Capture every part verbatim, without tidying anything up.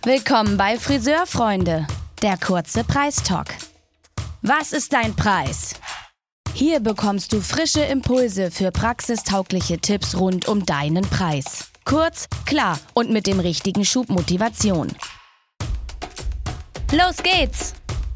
Willkommen bei Friseurfreunde, der kurze Preistalk. Was ist dein Preis? Hier bekommst du frische Impulse für praxistaugliche Tipps rund um deinen Preis. Kurz, klar und mit dem richtigen Schub Motivation. Los geht's!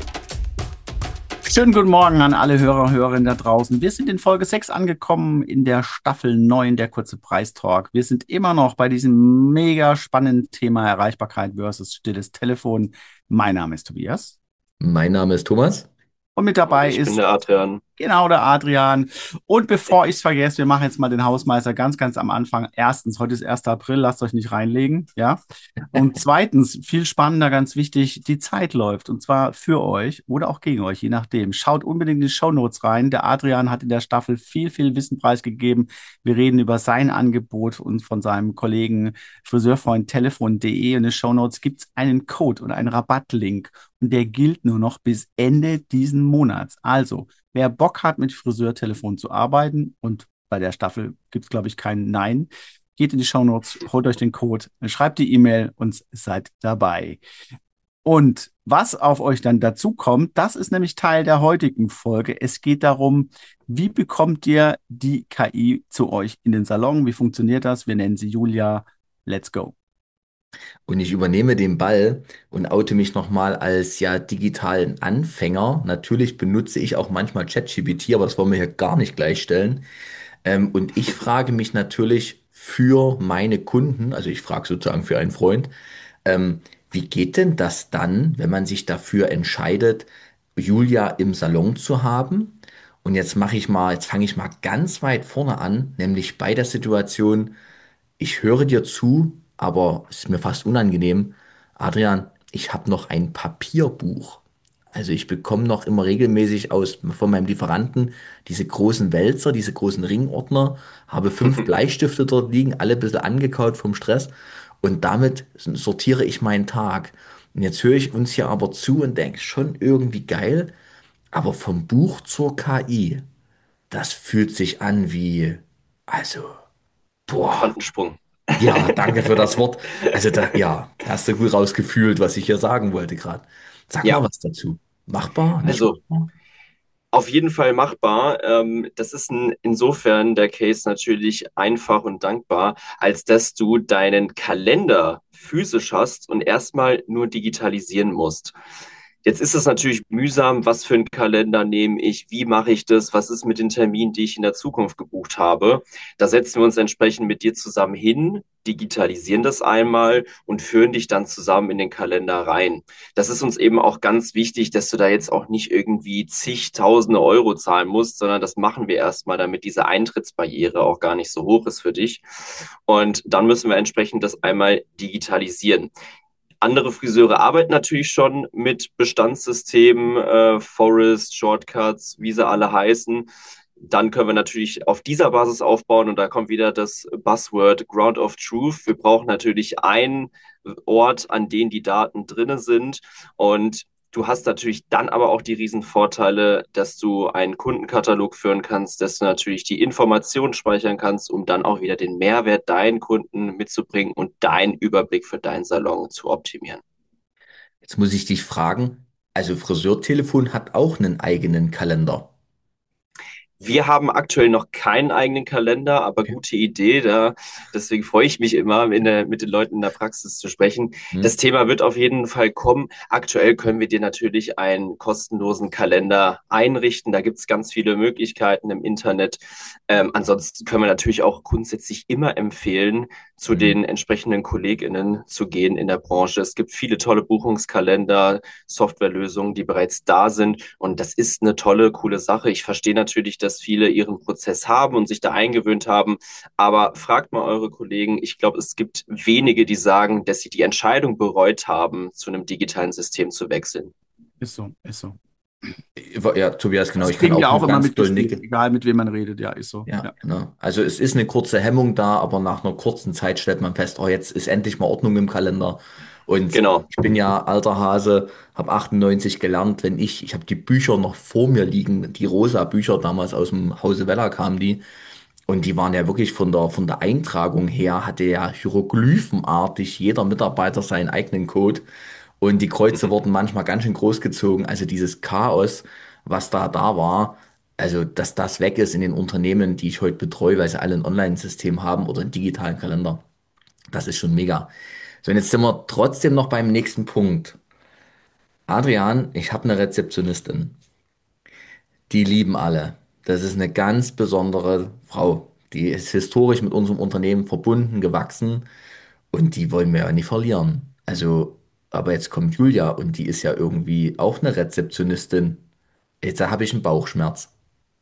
Schönen guten Morgen an alle Hörer und Hörerinnen da draußen. Wir sind in Folge sechs angekommen in der Staffel neun, der kurze Preistalk. Wir sind immer noch bei diesem mega spannenden Thema Erreichbarkeit versus stilles Telefon. Mein Name ist Tobias. Mein Name ist Thomas. Und mit dabei Und ich ist bin der Adrian. Genau, der Adrian. Und bevor ich es vergesse, wir machen jetzt mal den Hausmeister ganz, ganz am Anfang. Erstens, heute ist erster April, lasst euch nicht reinlegen, ja. Und zweitens, viel spannender, ganz wichtig, die Zeit läuft. Und zwar für euch oder auch gegen euch, je nachdem. Schaut unbedingt in die Shownotes rein. Der Adrian hat in der Staffel viel, viel Wissen preisgegeben. Wir reden über sein Angebot und von seinem Kollegen Friseurfreund telefon punkt de. Und in den Shownotes gibt es einen Code und einen Rabattlink. Und der gilt nur noch bis Ende diesen Monats. Also, wer Bock hat, mit Friseurtelefon zu arbeiten, und bei der Staffel gibt es, glaube ich, kein Nein, geht in die Shownotes, holt euch den Code, schreibt die E-Mail und seid dabei. Und was auf euch dann dazu kommt, das ist nämlich Teil der heutigen Folge. Es geht darum, wie bekommt ihr die K I zu euch in den Salon? Wie funktioniert das? Wir nennen sie Julia. Let's go. Und ich übernehme den Ball und oute mich nochmal als ja digitalen Anfänger. Natürlich benutze ich auch manchmal ChatGPT, aber das wollen wir hier gar nicht gleichstellen. Ähm, und ich frage mich natürlich für meine Kunden, also ich frage sozusagen für einen Freund, ähm, wie geht denn das dann, wenn man sich dafür entscheidet, Julia im Salon zu haben? Und jetzt mache ich mal, jetzt fange ich mal ganz weit vorne an, nämlich bei der Situation: Ich höre dir zu, aber es ist mir fast unangenehm. Adrian, ich habe noch ein Papierbuch. Also ich bekomme noch immer regelmäßig aus von meinem Lieferanten diese großen Wälzer, diese großen Ringordner, habe fünf Bleistifte dort liegen, alle ein bisschen angekaut vom Stress, und damit sortiere ich meinen Tag. Und jetzt höre ich uns hier aber zu und denke, schon irgendwie geil, aber vom Buch zur K I, das fühlt sich an wie, also, boah. Quantensprung. Ja, danke für das Wort. Also da, ja, hast du gut rausgefühlt, was ich hier sagen wollte gerade. Sag mal Ja, was dazu. Machbar? Nicht also machbar? auf jeden Fall machbar. Ähm, das ist ein, insofern der Case natürlich einfach und dankbar, als dass du deinen Kalender physisch hast und erstmal nur digitalisieren musst. Jetzt ist es natürlich mühsam, was für einen Kalender nehme ich, wie mache ich das, was ist mit den Terminen, die ich in der Zukunft gebucht habe. Da setzen wir uns entsprechend mit dir zusammen hin, digitalisieren das einmal und führen dich dann zusammen in den Kalender rein. Das ist uns eben auch ganz wichtig, dass du da jetzt auch nicht irgendwie zigtausende Euro zahlen musst, sondern das machen wir erstmal, damit diese Eintrittsbarriere auch gar nicht so hoch ist für dich. Und dann müssen wir entsprechend das einmal digitalisieren. Andere Friseure arbeiten natürlich schon mit Bestandssystemen, äh, Forest, Shortcuts, wie sie alle heißen. Dann können wir natürlich auf dieser Basis aufbauen, und da kommt wieder das Buzzword Ground of Truth. Wir brauchen natürlich einen Ort, an dem die Daten drinne sind, und du hast natürlich dann aber auch die Riesenvorteile, dass du einen Kundenkatalog führen kannst, dass du natürlich die Informationen speichern kannst, um dann auch wieder den Mehrwert deinen Kunden mitzubringen und deinen Überblick für deinen Salon zu optimieren. Jetzt muss ich dich fragen, also Friseurtelefon hat auch einen eigenen Kalender. Wir haben aktuell noch keinen eigenen Kalender, aber Okay. gute Idee. Da, deswegen freue ich mich immer, in der, mit den Leuten in der Praxis zu sprechen. Hm? Das Thema wird auf jeden Fall kommen. Aktuell können wir dir natürlich einen kostenlosen Kalender einrichten. Da gibt es ganz viele Möglichkeiten im Internet. Ähm, ansonsten können wir natürlich auch grundsätzlich immer empfehlen, zu Hm. den entsprechenden KollegInnen zu gehen in der Branche. Es gibt viele tolle Buchungskalender, Softwarelösungen, die bereits da sind. Und das ist eine tolle, coole Sache. Ich verstehe natürlich, dass viele ihren Prozess haben und sich da eingewöhnt haben. Aber fragt mal eure Kollegen. Ich glaube, es gibt wenige, die sagen, dass sie die Entscheidung bereut haben, zu einem digitalen System zu wechseln. Ist so, ist so. Ja, Tobias, genau, Das ich kann kriegen auch wir auch nur immer ganz doll mitgespielt, nicken. egal mit wem man redet. Ja, ist so. Ja, Ja. genau. Also es ist eine kurze Hemmung da, aber nach einer kurzen Zeit stellt man fest, oh, jetzt ist endlich mal Ordnung im Kalender. Und Genau. ich bin ja alter Hase, habe achtundneunzig gelernt, wenn ich, ich habe die Bücher noch vor mir liegen, die rosa Bücher damals aus dem Hause Weller kamen die. Und die waren ja wirklich von der, von der Eintragung her, hatte ja hieroglyphenartig jeder Mitarbeiter seinen eigenen Code. Und die Kreuze Mhm. wurden manchmal ganz schön groß gezogen. Also dieses Chaos, was da da war, also dass das weg ist in den Unternehmen, die ich heute betreue, weil sie alle ein Online-System haben oder einen digitalen Kalender, das ist schon mega. So, und jetzt sind wir trotzdem noch beim nächsten Punkt. Adrian, ich habe eine Rezeptionistin. Die lieben alle. Das ist eine ganz besondere Frau. Die ist historisch mit unserem Unternehmen verbunden, gewachsen und die wollen wir ja nicht verlieren. Also, aber jetzt kommt Julia und die ist ja irgendwie auch eine Rezeptionistin. Jetzt habe ich einen Bauchschmerz.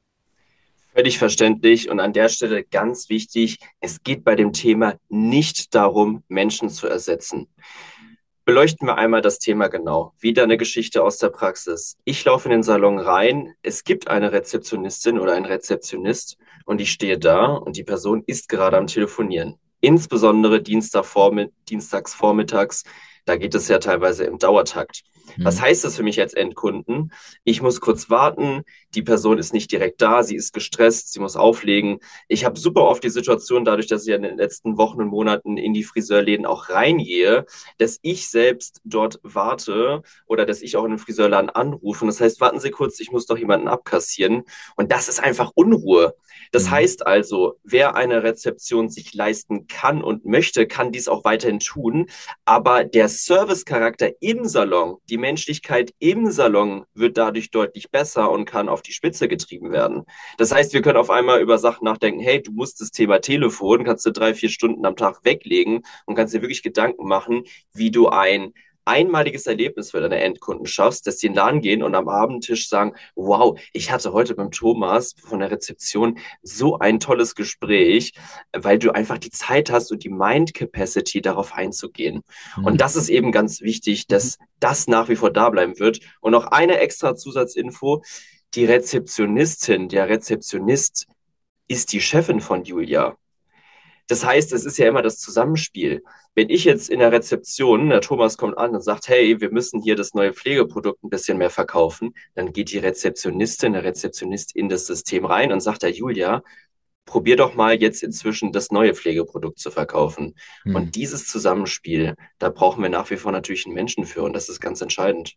Völlig verständlich und an der Stelle ganz wichtig, es geht bei dem Thema nicht darum, Menschen zu ersetzen. Beleuchten wir einmal das Thema genau. Wieder eine Geschichte aus der Praxis. Ich laufe in den Salon rein, es gibt eine Rezeptionistin oder einen Rezeptionist und ich stehe da und die Person ist gerade am Telefonieren. Insbesondere Dienstag vormi- dienstags vormittags, da geht es ja teilweise im Dauertakt. Was Hm. heißt das für mich als Endkunden? Ich muss kurz warten, die Person ist nicht direkt da, sie ist gestresst, sie muss auflegen. Ich habe super oft die Situation, dadurch, dass ich in den letzten Wochen und Monaten in die Friseurläden auch reingehe, dass ich selbst dort warte oder dass ich auch in den Friseurladen anrufe. Und das heißt, warten Sie kurz, ich muss doch jemanden abkassieren. Und das ist einfach Unruhe. Das Hm. heißt also, wer eine Rezeption sich leisten kann und möchte, kann dies auch weiterhin tun. Aber der Servicecharakter im Salon, die Menschlichkeit im Salon wird dadurch deutlich besser und kann auf die Spitze getrieben werden. Das heißt, wir können auf einmal über Sachen nachdenken, hey, du musst das Thema Telefon, kannst du drei, vier Stunden am Tag weglegen und kannst dir wirklich Gedanken machen, wie du ein einmaliges Erlebnis für deine Endkunden schaffst, dass die in den Laden gehen und am Abendtisch sagen, wow, ich hatte heute beim Thomas von der Rezeption so ein tolles Gespräch, weil du einfach die Zeit hast und die Mind Capacity darauf einzugehen. Und Hm. das ist eben ganz wichtig, dass das nach wie vor da bleiben wird. Und noch eine extra Zusatzinfo, die Rezeptionistin, der Rezeptionist ist die Chefin von Julia. Das heißt, es ist ja immer das Zusammenspiel. Wenn ich jetzt in der Rezeption, der Thomas kommt an und sagt, hey, wir müssen hier das neue Pflegeprodukt ein bisschen mehr verkaufen, dann geht die Rezeptionistin, der Rezeptionist in das System rein und sagt der Julia, probier doch mal jetzt inzwischen das neue Pflegeprodukt zu verkaufen. Hm. Und dieses Zusammenspiel, da brauchen wir nach wie vor natürlich einen Menschen für und das ist ganz entscheidend.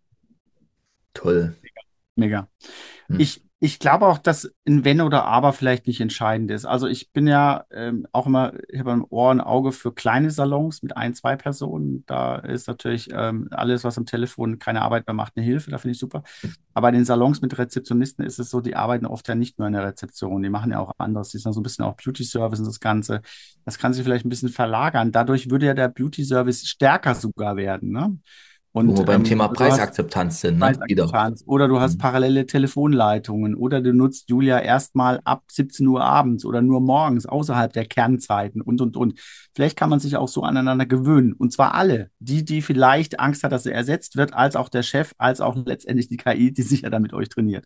Toll. Mega. Hm. Ich, ich glaube auch, dass ein Wenn oder Aber vielleicht nicht entscheidend ist. Also ich bin ja ähm, auch immer, ich habe ein Ohr und Auge für kleine Salons mit ein, zwei Personen. Da ist natürlich ähm, alles, was am Telefon keine Arbeit mehr macht, eine Hilfe. Da finde ich super. Aber bei den Salons mit Rezeptionisten ist es so, die arbeiten oft ja nicht nur in der Rezeption. Die machen ja auch anderes. Die sind so ein bisschen auch Beauty Service und das Ganze. Das kann sich vielleicht ein bisschen verlagern. Dadurch würde ja der Beauty Service stärker sogar werden, ne? Wo wir Und beim ähm, Thema du hast Preisakzeptanz sind, ne? Wieder. Preisakzeptanz oder du hast Hm. parallele Telefonleitungen oder du nutzt Julia erstmal ab siebzehn Uhr abends oder nur morgens außerhalb der Kernzeiten und, und, und. Vielleicht kann man sich auch so aneinander gewöhnen. Und zwar alle. Die, die vielleicht Angst hat, dass er ersetzt wird, als auch der Chef, als auch letztendlich die K I, die sich ja dann mit euch trainiert.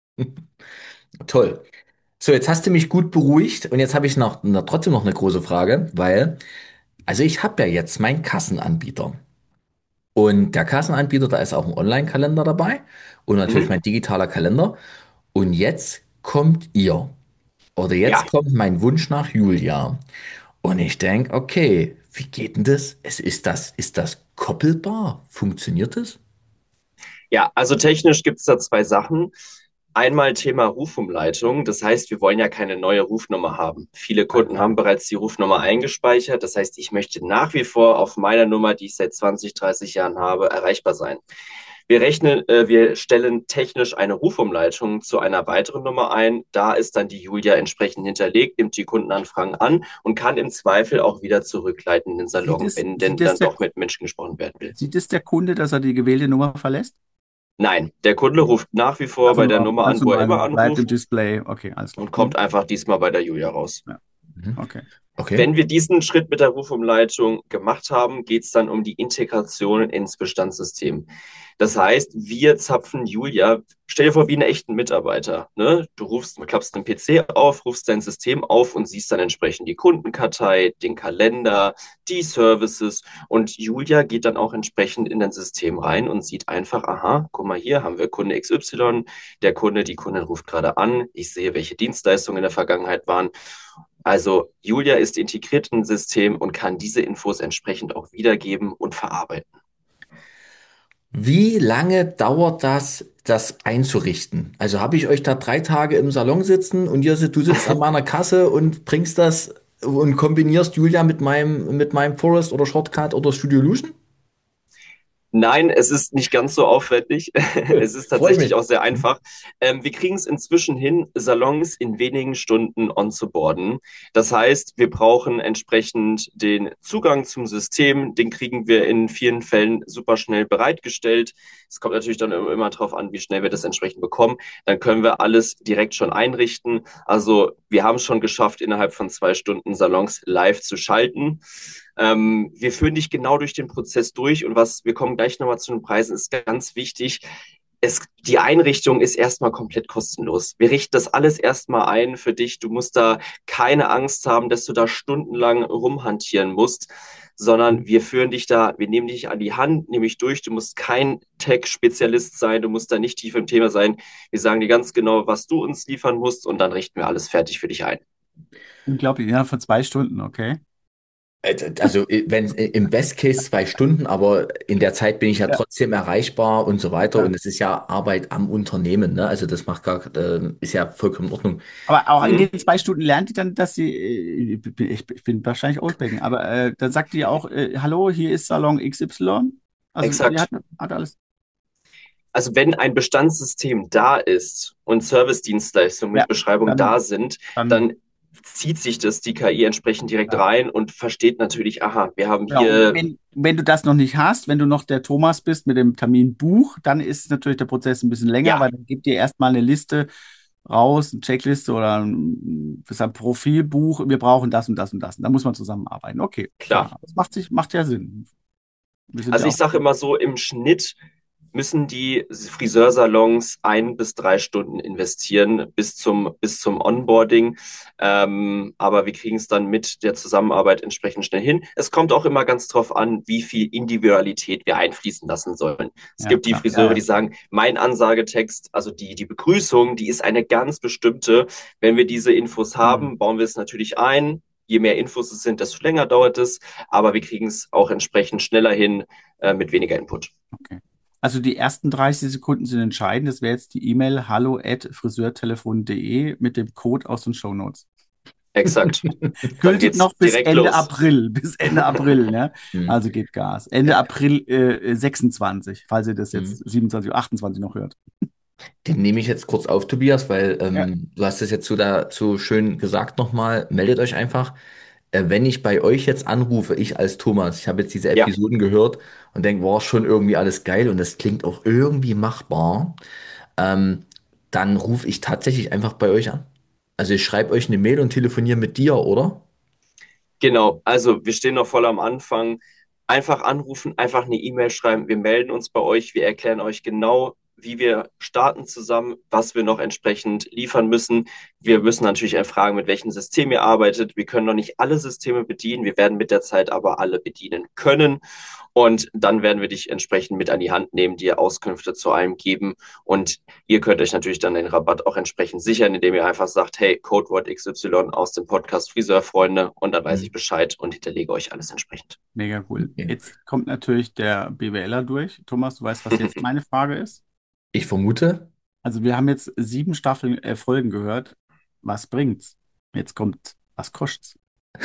Toll. So, jetzt hast du mich gut beruhigt und jetzt habe ich noch, na, trotzdem noch eine große Frage, weil, also ich habe ja jetzt meinen Kassenanbieter. Und der Kassenanbieter, da ist auch ein Online-Kalender dabei und natürlich Mhm. mein digitaler Kalender. Und jetzt kommt ihr. Oder Ja, jetzt kommt mein Wunsch nach Julia. Und ich denke, okay, wie geht denn das? Es ist das, ist das koppelbar? Funktioniert das? ja, also technisch gibt es da zwei Sachen. Einmal Thema Rufumleitung. Das heißt, wir wollen ja keine neue Rufnummer haben. Viele Keine Kunden haben Frage. bereits die Rufnummer eingespeichert. Das heißt, ich möchte nach wie vor auf meiner Nummer, die ich seit zwanzig, dreißig Jahren habe, erreichbar sein. Wir rechnen, äh, wir stellen technisch eine Rufumleitung zu einer weiteren Nummer ein. Da ist dann die Julia entsprechend hinterlegt, nimmt die Kundenanfragen an und kann im Zweifel auch wieder zurückleiten in den Sieht Salon, es, wenn denn sieht es dann der, doch mit Menschen gesprochen werden will. sieht es der Kunde, dass er die gewählte Nummer verlässt? Nein, der Kunde ruft nach wie vor Also bei der nur Nummer ganz an, wo er normal, immer bleibt im anruft Display. Okay, alles klar. und kommt Hm? einfach diesmal bei der Julia raus. Ja, Mhm. okay. Okay. Wenn wir diesen Schritt mit der Rufumleitung gemacht haben, geht es dann um die Integration ins Bestandssystem. Das heißt, wir zapfen Julia, stell dir vor, wie einen echten Mitarbeiter. Ne? Du rufst, klappst den P C auf, rufst dein System auf und siehst dann entsprechend die Kundenkartei, den Kalender, die Services und Julia geht dann auch entsprechend in dein System rein und sieht einfach, aha, guck mal hier haben wir Kunde X Y, der Kunde, die Kundin ruft gerade an, ich sehe, welche Dienstleistungen in der Vergangenheit waren. Also Julia ist integriert in ein System und kann diese Infos entsprechend auch wiedergeben und verarbeiten. Wie lange dauert das, das einzurichten? Also habe ich euch da drei Tage im Salon sitzen und ihr, sit- du sitzt an meiner Kasse und bringst das und kombinierst Julia mit meinem, mit meinem Forest oder Shortcut oder Studio Lution? Nein, es ist nicht ganz so aufwendig. Cool. Es ist Freue tatsächlich mich. auch sehr Mhm. einfach. Ähm, wir kriegen es inzwischen hin, Salons in wenigen Stunden onzuboarden. Das heißt, wir brauchen entsprechend den Zugang zum System. Den kriegen wir in vielen Fällen super schnell bereitgestellt. Es kommt natürlich dann immer darauf an, wie schnell wir das entsprechend bekommen. Dann können wir alles direkt schon einrichten. Also wir haben es schon geschafft, innerhalb von zwei Stunden Salons live zu schalten. Ähm, wir führen dich genau durch den Prozess durch und was, wir kommen gleich nochmal zu den Preisen, ist ganz wichtig. Es, die Einrichtung ist erstmal komplett kostenlos. Wir richten das alles erstmal ein für dich. Du musst da keine Angst haben, dass du da stundenlang rumhantieren musst, sondern wir führen dich da, wir nehmen dich an die Hand, nehmen dich durch. Du musst kein Tech-Spezialist sein, du musst da nicht tief im Thema sein. Wir sagen dir ganz genau, was du uns liefern musst und dann richten wir alles fertig für dich ein. Unglaublich, innerhalb von zwei Stunden, okay. Äh, Also äh, wenn äh, im Best Case zwei Stunden, aber in der Zeit bin ich ja Ja, trotzdem erreichbar und so weiter. Und klar. es ist ja Arbeit am Unternehmen, ne? Also das macht gar, äh, ist ja vollkommen in Ordnung. Aber auch in Mhm. den zwei Stunden lernt die dann, dass sie, äh, ich, ich bin wahrscheinlich Oldbacken, aber äh, dann sagt die auch, äh, hallo, hier ist Salon X Y. Also die Exakt. hat, hat alles. Also wenn ein Bestandssystem da ist und Service-Dienstleistungen Ja, mit Beschreibung da dann, sind, dann, dann zieht sich das die K I entsprechend direkt ja. rein und versteht natürlich, aha, wir haben Genau. Und hier, wenn, wenn du das noch nicht hast, wenn du noch der Thomas bist mit dem Terminbuch, dann ist natürlich der Prozess ein bisschen länger, ja, weil dann gibt dir erstmal eine Liste raus, eine Checkliste oder ein, das ist ein Profilbuch. Wir brauchen das und das und das. Und da muss man zusammenarbeiten. Okay, klar. klar. Das macht sich, macht ja Sinn. Wir sind Also ja ich auch. sage immer so, im Schnitt müssen die Friseursalons ein bis drei Stunden investieren bis zum, bis zum Onboarding. Ähm, aber wir kriegen es dann mit der Zusammenarbeit entsprechend schnell hin. Es kommt auch immer ganz drauf an, wie viel Individualität wir einfließen lassen sollen. Es Ja, gibt die klar. Ja, Friseure, ja, die klar. sagen, mein Ansagetext, also die, die Begrüßung, die ist eine ganz bestimmte. Wenn wir diese Infos Mhm. haben, bauen wir es natürlich ein. Je mehr Infos es sind, desto länger dauert es. Aber wir kriegen es auch entsprechend schneller hin, äh, mit weniger Input. Okay. Also die ersten dreißig Sekunden sind entscheidend. Das wäre jetzt die E-Mail hallo at friseurtelefon punkt de mit dem Code aus den Shownotes. Exakt. Dann Gültig geht's noch bis direkt Ende los. April. Bis Ende April, ne? Hm. Also geht Gas. Ende April äh, sechsundzwanzig, falls ihr das Hm. jetzt siebenundzwanzig oder achtundzwanzig noch hört. Den nehme ich jetzt kurz auf, Tobias, weil Ja, ähm, du hast es jetzt so dazu schön gesagt nochmal. Meldet euch einfach. Äh, wenn ich bei euch jetzt anrufe, ich als Thomas, ich habe jetzt diese Ja, Episoden gehört und denke, war schon irgendwie alles geil und das klingt auch irgendwie machbar, ähm, dann rufe ich tatsächlich einfach bei euch an. Also ich schreibe euch eine Mail und telefoniere mit dir, oder? genau. Also wir stehen noch voll am Anfang. Einfach anrufen, einfach eine E-Mail schreiben. Wir melden uns bei euch. Wir erklären euch genau, wie wir starten zusammen, was wir noch entsprechend liefern müssen. Wir müssen natürlich erfragen, mit welchem System ihr arbeitet. Wir können noch nicht alle Systeme bedienen. Wir werden mit der Zeit aber alle bedienen können. Und dann werden wir dich entsprechend mit an die Hand nehmen, dir Auskünfte zu allem geben. Und ihr könnt euch natürlich dann den Rabatt auch entsprechend sichern, indem ihr einfach sagt, hey, Codewort X Y aus dem Podcast Friseurfreunde und dann weiß Hm. ich Bescheid und hinterlege euch alles entsprechend. mega cool. Ja. Jetzt kommt natürlich der BWLer durch. Thomas, du weißt, was jetzt meine Frage ist? Ich vermute. Also wir haben jetzt sieben Staffeln, äh, Folgen gehört. Was bringt's? Jetzt kommt, was kostet's?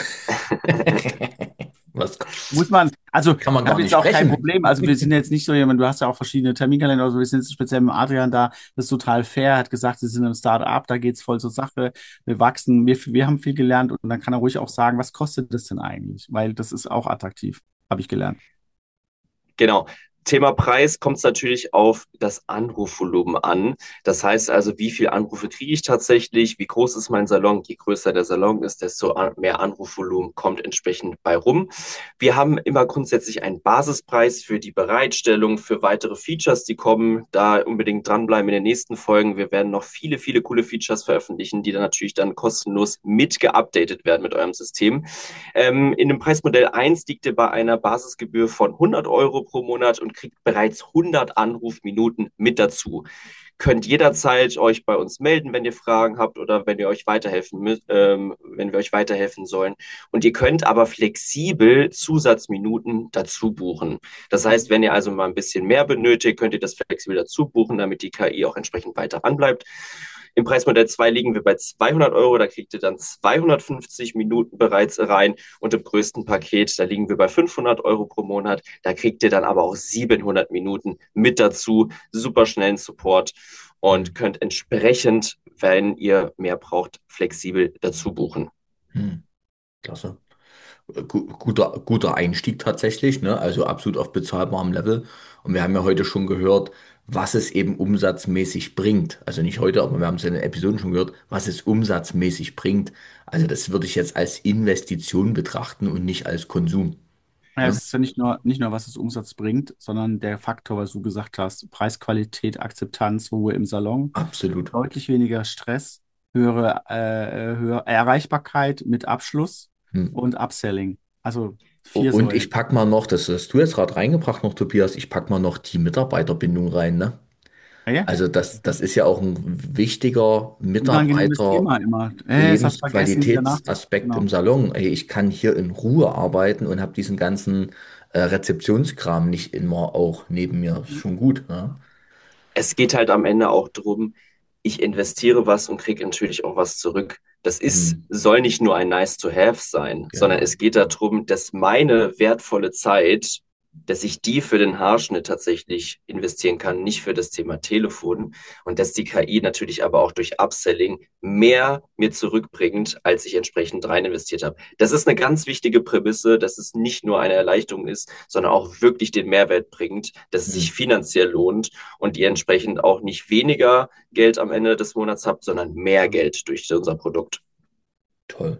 Was Muss man, also kann man ich gar habe nicht jetzt auch kein sprechen? Problem. Also wir sind jetzt nicht so jemand, du hast ja auch verschiedene Terminkalender oder so, wir sind jetzt speziell mit Adrian da, das ist total fair, er hat gesagt, wir sind im Start-up, da geht's voll zur Sache, wir wachsen, wir, wir haben viel gelernt und dann kann er ruhig auch sagen, was kostet das denn eigentlich? Weil das ist auch attraktiv, habe ich gelernt. Genau. Thema Preis kommt es natürlich auf das Anrufvolumen an. Das heißt also, wie viele Anrufe kriege ich tatsächlich? Wie groß ist mein Salon? Je größer der Salon ist, desto mehr Anrufvolumen kommt entsprechend bei rum. Wir haben immer grundsätzlich einen Basispreis für die Bereitstellung, für weitere Features, die kommen. Da unbedingt dranbleiben in den nächsten Folgen. Wir werden noch viele, viele coole Features veröffentlichen, die dann natürlich dann kostenlos mit geupdatet werden mit eurem System. Ähm, in dem Preismodell eins liegt ihr bei einer Basisgebühr von hundert Euro pro Monat und kriegt bereits hundert Anrufminuten mit dazu. könnt jederzeit euch bei uns melden, wenn ihr Fragen habt oder wenn ihr euch weiterhelfen müsst, ähm, wenn wir euch weiterhelfen sollen. Und ihr könnt aber flexibel Zusatzminuten dazu buchen. Das heißt, wenn ihr also mal ein bisschen mehr benötigt, könnt ihr das flexibel dazu buchen, damit die K I auch entsprechend weiter anbleibt. Im Preismodell zwei liegen wir bei zweihundert Euro, da kriegt ihr dann zweihundertfünfzig Minuten bereits rein und im größten Paket, da liegen wir bei fünfhundert Euro pro Monat, da kriegt ihr dann aber auch siebenhundert Minuten mit dazu, super schnellen Support und könnt entsprechend, wenn ihr mehr braucht, flexibel dazu buchen. Hm, klasse. Gu- Guter, guter Einstieg tatsächlich, ne? Also absolut auf bezahlbarem Level. Und wir haben ja heute schon gehört, was es eben umsatzmäßig bringt. Also nicht heute, aber wir haben es in den Episoden schon gehört, was es umsatzmäßig bringt. Also das würde ich jetzt als Investition betrachten und nicht als Konsum. Ja, Ne? es ist ja nicht nur, nicht nur, was es Umsatz bringt, sondern der Faktor, was du gesagt hast, Preisqualität, Akzeptanz, Ruhe im Salon, Absolut. deutlich weniger Stress, höhere, äh, höhere Erreichbarkeit mit Abschluss Hm. und Upselling. Also O- vier Und ich Säulen. pack mal noch, das hast du jetzt gerade reingebracht noch, Tobias, ich pack mal noch die Mitarbeiterbindung rein, ne? Ja, ja. Also das, das ist ja auch ein wichtiger Unangenehmes Mitarbeiter. Thema immer. Äh, das hast du vergessen, wieder nach. Lebensqualitätsaspekt Genau. im Salon. Ey, ich kann hier in Ruhe arbeiten und habe diesen ganzen äh, Rezeptionskram nicht immer auch neben mir. Ist schon gut, ne? Es geht halt am Ende auch darum, ich investiere was und kriege natürlich auch was zurück. Das ist, Hm, soll nicht nur ein nice to have sein, sondern genau. es geht darum, dass meine wertvolle Zeit, dass ich die für den Haarschnitt tatsächlich investieren kann, nicht für das Thema Telefon und dass die K I natürlich aber auch durch Upselling mehr mir zurückbringt, als ich entsprechend rein investiert habe. Das ist eine ganz wichtige Prämisse, dass es nicht nur eine Erleichterung ist, sondern auch wirklich den Mehrwert bringt, dass es Hm, sich finanziell lohnt und ihr entsprechend auch nicht weniger Geld am Ende des Monats habt, sondern mehr Geld durch unser Produkt. toll.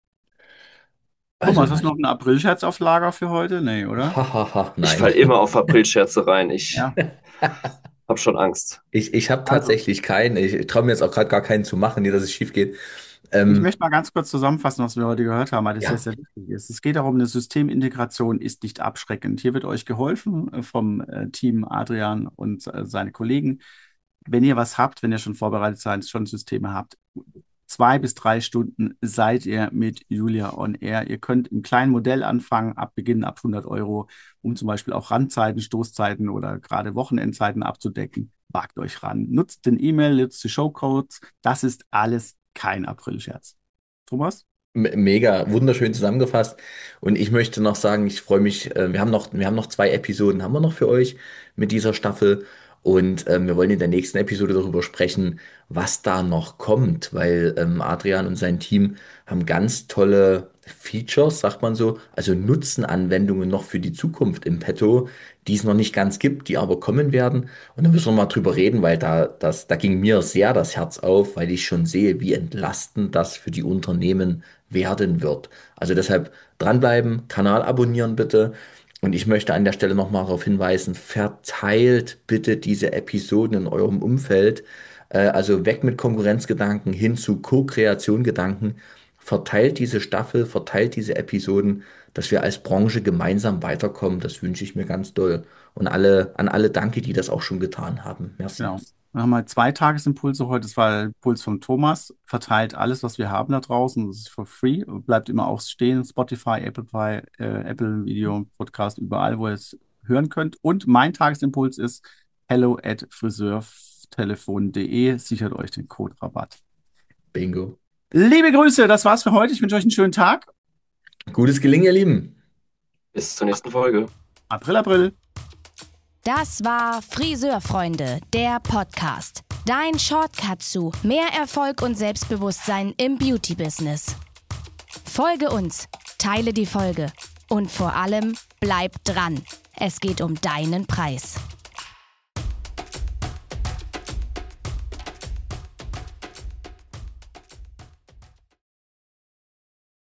Also, Thomas, hast du noch einen Aprilscherz auf Lager für heute? Nee, oder? hahaha, Ich nein. falle immer auf Aprilscherze rein. Ich Ja. habe schon Angst. Ich, ich habe Also, tatsächlich keinen. Ich traue mir jetzt auch gerade gar keinen zu machen, nicht, dass es schief geht. ich Ähm, möchte mal ganz kurz zusammenfassen, was wir heute gehört haben, weil das sehr, ja, sehr wichtig ist. Es geht darum, eine Systemintegration ist nicht abschreckend. Hier wird euch geholfen äh, vom äh, Team Adrian und äh, seine Kollegen. Wenn ihr was habt, wenn ihr schon vorbereitet seid, schon Systeme habt, zwei bis drei Stunden seid ihr mit Julia on Air. Ihr könnt im kleinen Modell anfangen, ab Beginn ab hundert Euro, um zum Beispiel auch Randzeiten, Stoßzeiten oder gerade Wochenendzeiten abzudecken. Wagt euch ran. Nutzt den E-Mail, nutzt die Showcodes. Das ist alles kein Aprilscherz. Thomas? me- mega, wunderschön zusammengefasst. Und ich möchte noch sagen, ich freue mich, äh, wir haben noch, wir haben noch zwei Episoden, haben wir noch für euch mit dieser Staffel. Und ähm, wir wollen in der nächsten Episode darüber sprechen, was da noch kommt, weil ähm, Adrian und sein Team haben ganz tolle Features, sagt man so, also Nutzenanwendungen noch für die Zukunft im Petto, die es noch nicht ganz gibt, die aber kommen werden. Und da müssen wir mal drüber reden, weil da, das, da ging mir sehr das Herz auf, weil ich schon sehe, wie entlastend das für die Unternehmen werden wird. Also deshalb dranbleiben, Kanal abonnieren bitte. Und ich möchte an der Stelle nochmal darauf hinweisen, verteilt bitte diese Episoden in eurem Umfeld. Äh, also weg mit Konkurrenzgedanken hin zu Co-Kreation-Gedanken. Verteilt diese Staffel, verteilt diese Episoden, dass wir als Branche gemeinsam weiterkommen. Das wünsche ich mir ganz doll. Und alle, an alle danke, die das auch schon getan haben. Merci. Genau. Dann haben wir zwei Tagesimpulse heute. Das war der Impuls von Thomas. Verteilt alles, was wir haben da draußen. Das ist for free. Bleibt immer auch stehen. Spotify, Apple Pie, äh, Apple Video, Podcast, überall, wo ihr es hören könnt. Und mein Tagesimpuls ist hello at friseurtelefon punkt de. Sichert euch den Code-Rabatt. Bingo. Liebe Grüße, das war's für heute. Ich wünsche euch einen schönen Tag. Gutes Gelingen, ihr Lieben. Bis zur nächsten Folge. April, April. Das war Friseurfreunde, der Podcast. Dein Shortcut zu mehr Erfolg und Selbstbewusstsein im Beauty-Business. Folge uns, teile die Folge und vor allem bleib dran. Es geht um deinen Preis.